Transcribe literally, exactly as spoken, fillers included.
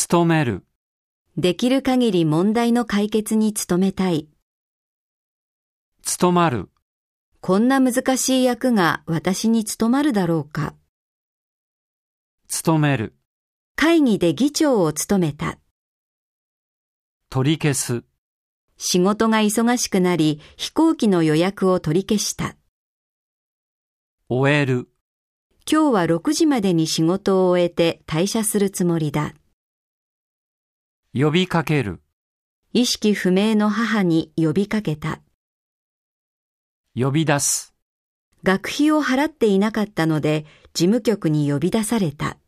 努める、 できる限り問題の解決に努めたい。 務まる、 こんな難しい役が私に務まるだろうか。 務める、 会議で議長を務めた。 取り消す、 仕事が忙しくなり、飛行機の予約を取り消した。 終える、 今日はろくじまでに仕事を終えて退社するつもりだ。 呼びかける、 意識不明の母に呼びかけた。 呼び出す。 学費を払っていなかったので、事務局に呼び出された。